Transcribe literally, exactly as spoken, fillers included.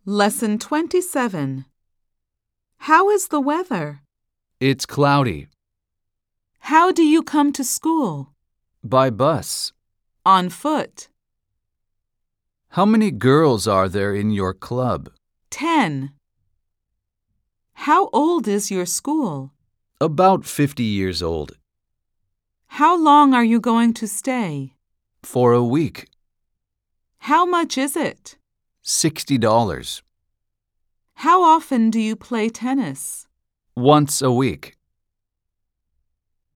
Lesson twenty-seven. How is the weather? It's cloudy. How do you come to school? By bus. On foot. How many girls are there in your club? Ten. How old is your school? About fifty years old. How long are you going to stay? For a week. How much is it? Sixty dollars. How often do you play tennis? Once a week.